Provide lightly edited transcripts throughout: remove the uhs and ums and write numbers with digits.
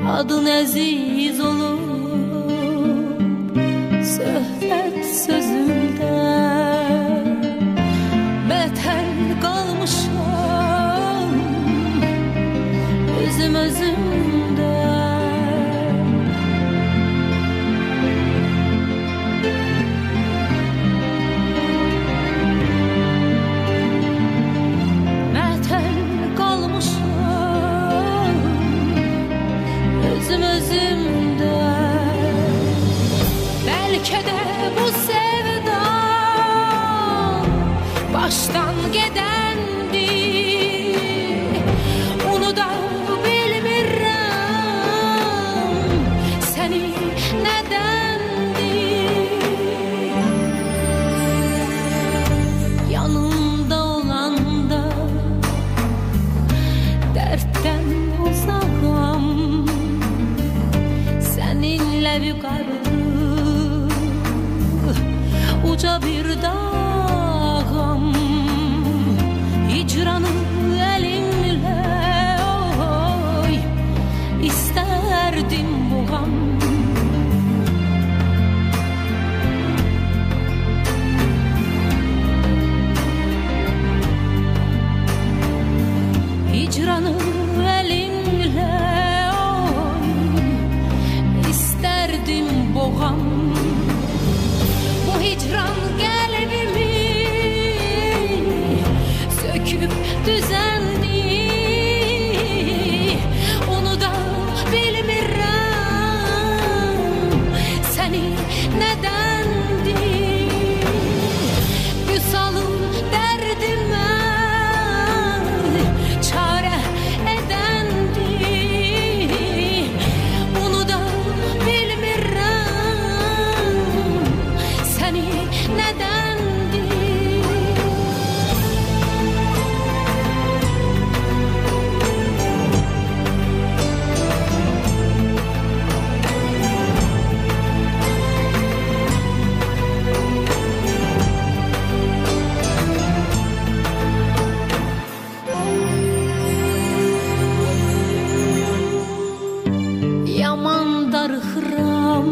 adın əziz olub söhbət sözümdə. Bətər qalmışam özümdə. Özümdə. Bəlkə də bu sevda başdan gedəndi, onu da bilmirəm səni nədəndir. Yanımda olanda dərddən uzağam, seninle yukarı uca bir dağım. Hicranı elimle oy isterdim buğam. Hicranı elimle boğam. Bu hicran qəlbimi söküb düzəndi, onu da bilmirəm səni nədəndir. Vüsalın dərdimə çarə edəndir, onu da yaman darıxıram,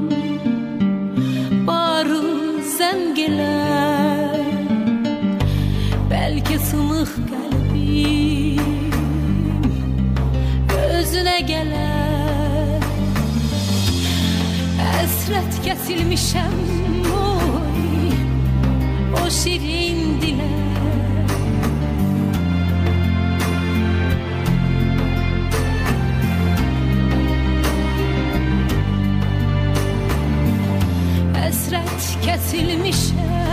barı zəngilər. Bəlkə sınıq qəlbim özünə gələr. Əsrət kəsilmişəm oy o şirin dilə. Həsrət kəsilmişəm